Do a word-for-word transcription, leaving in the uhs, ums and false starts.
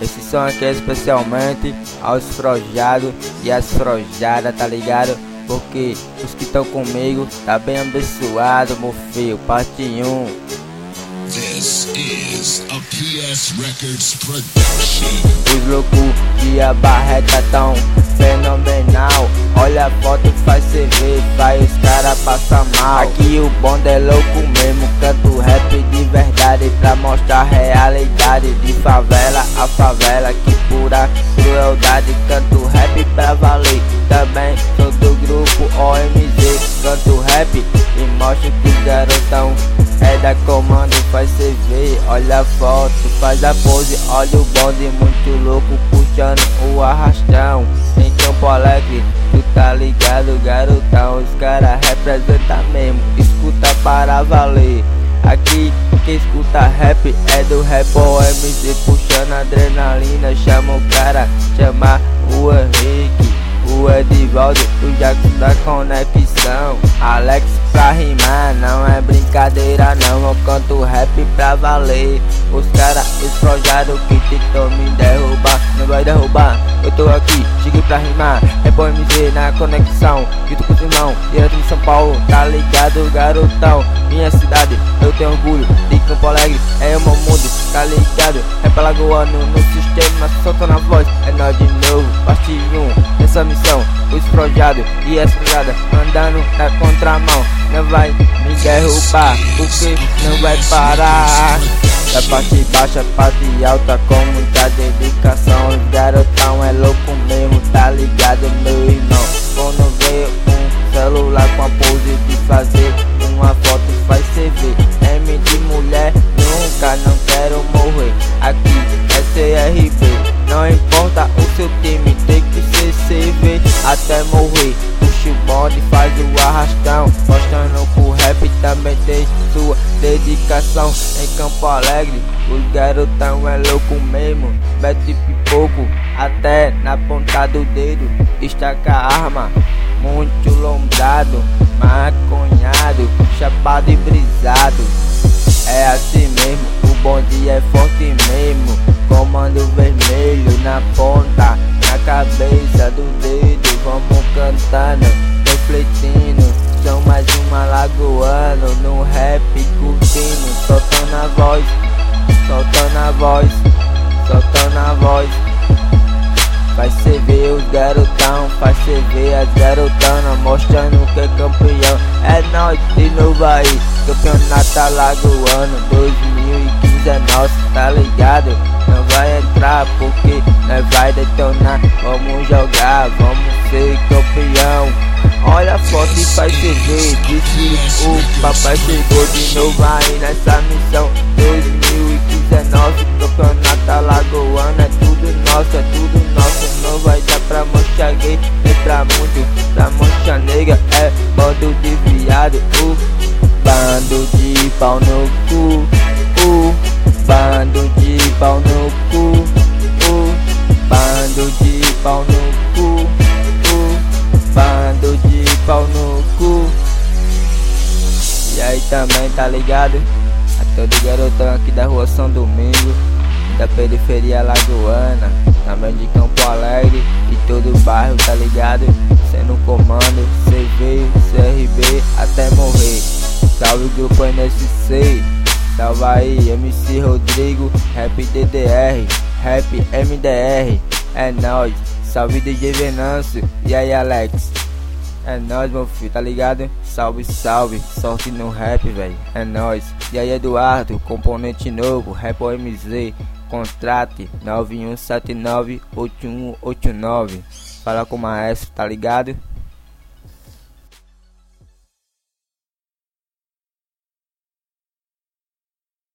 Esse som aqui é especialmente aos frojados e as frojadas, tá ligado? Porque os que estão comigo tá bem abençoado, meu filho. Parte um. This is a P S Records production. Os loucos de a barreta tão fenomenal. Olha a foto, faz cê ver, faz os cara passar mal. Aqui o bonde é louco mesmo, canto rap de verdade pra mostrar a realidade de favela a favela. Que pura crueldade, canto rap pra valer. Também sou do grupo O M Z, canto rap e mostro que o garotão é da comando, faz cê ver. Olha a foto, faz a pose, olha o bonde muito louco puxando o arrastão. Em Campo Alegre, tu tá ligado, garotão, os cara representam mesmo, escuta para valer. Aqui quem escuta rap é do rap O M Z, puxando adrenalina, chama o cara, chama o Henrique, o Edivaldo, o Jackson da conexão. Alex pra rimar, não é brincadeira não, eu canto rap pra valer. Os caras esfrojados que tentam me derrubar, não vai derrubar, eu tô aqui, cheguei pra rimar. É O M Z na conexão, grito com os irmãos, direto de São Paulo, tá ligado garotão. Minha cidade, eu tenho orgulho, de Campo Alegre, é o meu mundo, tá ligado? É pra lagoano no sistema, solta na voz, é nós de novo, parte um. Essa missão, os frojados e as frojadas andando na contramão. Não vai me derrubar, porque não vai parar. Da parte baixa, parte alta, com muita dedicação. Os garotão é louco mesmo, tá ligado meu irmão? Quando vê um celular com a pose de fazer uma foto, faz cê ver. M de mulher, nunca, não quero morrer. Aqui é C R B, não importa o seu time, tem que ser C V até morrer. Puxa o bonde, faz o arrastão, mostrando que o rap também tem sua dedicação. Em Campo Alegre, o garotão é louco mesmo, mete pipoco até na ponta do dedo, estaca a arma, muito lombrado, maconhado, chapado e brisado. É assim mesmo, o bonde é forte mesmo, comando vermelho na ponta, na cabeça do dedo, vamos cantando, refletindo, são mais um alagoano no rap curtindo, soltando a voz, soltando a voz, soltando a voz. Faz cê ver os garotão, faz cê ver as garotanas, mostrando que é campeão. É nóis de novo aí, campeonato alagoano dois mil e quinze é nosso, tá ligado? Não vai entrar porque nós vai detonar, vamos jogar, vamos ser campeão. Olha a foto e faz cê ver, disse o papai chegou de novo aí nessa missão. Dois mil e quinze é nosso, campeonato alagoano é tudo nosso, é tudo nosso. Não vai dar pra mancha gay, nem pra muito, pra mancha negra é bando de viado. O bando de pau no cu, o bando de pau no cu, o bando de pau no cu, o bando de pau no cu. E aí também, tá ligado? A todo garotão aqui da rua São Domingo, da periferia alagoana, também de Campo Alegre e todo o bairro, tá ligado? Sendo comando, C V, C R B até morrer. Salve o grupo N S C, salve aí M C Rodrigo, Rap D D R, Rap M D R, é nóis. Salve D J Venâncio, e aí Alex? É nóis meu filho, tá ligado? Salve, salve, sorte no rap, velho, é nóis. E aí Eduardo, componente novo, Rap O M Z, contrate nove um sete nove oito um oito nove. Fala com o maestro, tá ligado?